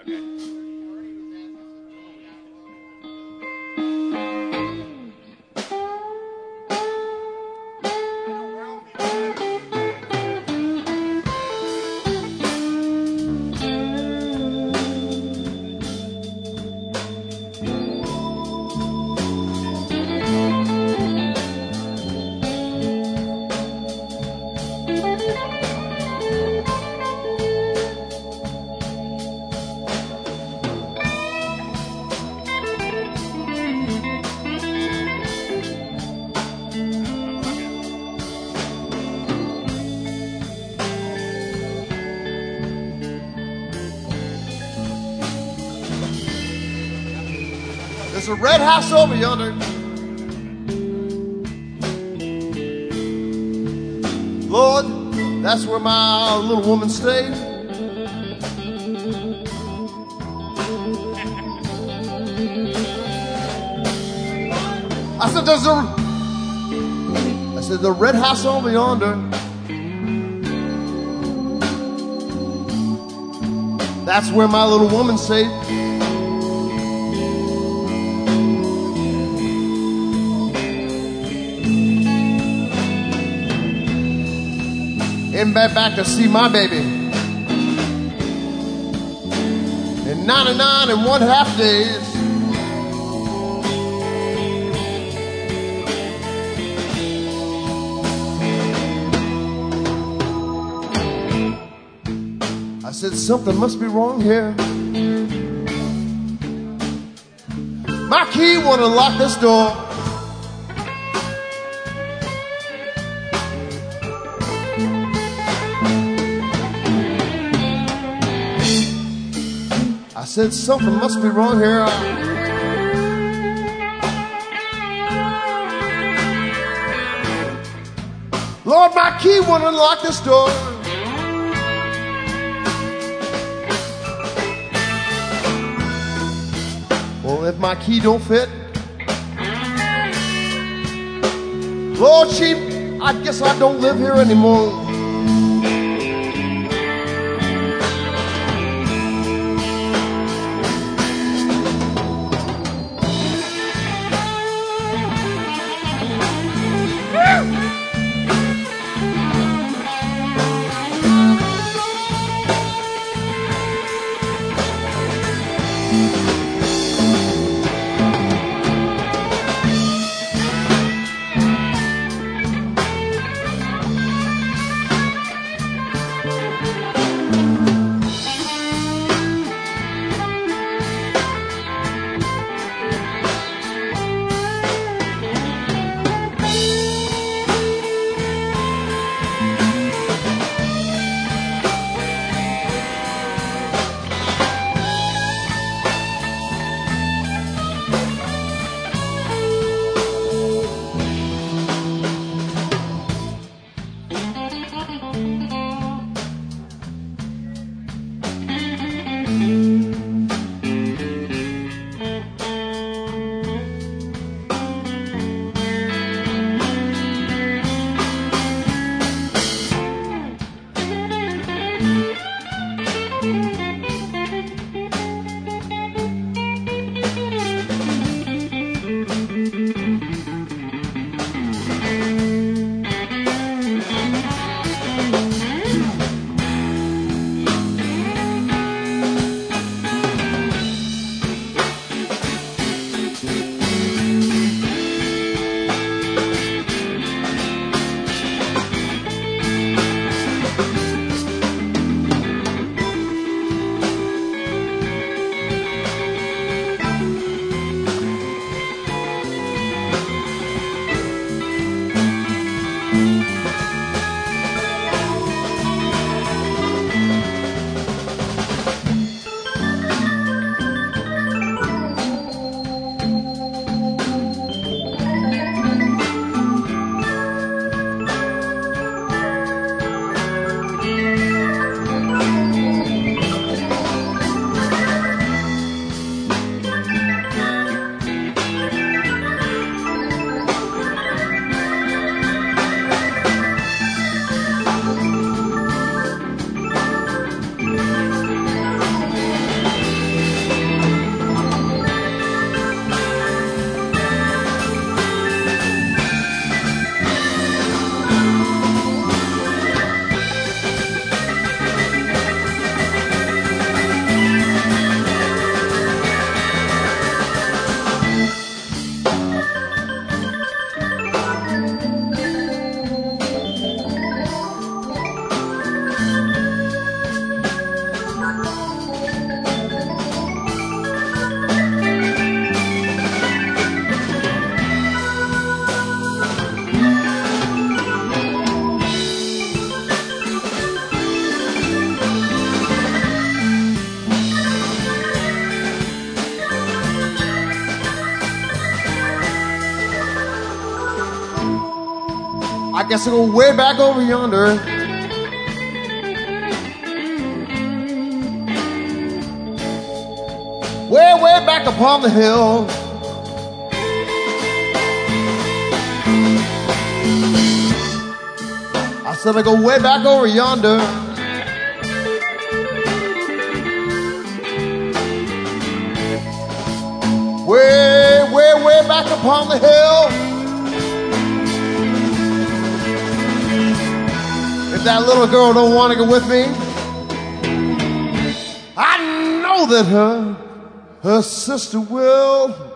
There's a red house over yonder. Lord, that's where my little woman stayed. I said, the red house over yonder. That's where my little woman stayed. Ain't back to see my baby. In 99 and 1/2 days. I said, something must be wrong here. My key won't unlock this door. I said, something must be wrong here. Lord, my key won't unlock this door. Well, if my key don't fit, Lord, Chief, I guess I don't live here anymore. I guess I'll go way back over yonder. Way, way back upon the hill. I said I go way back over yonder. Way, way, way back upon the hill. If that little girl don't want to go with me, I know that her sister will.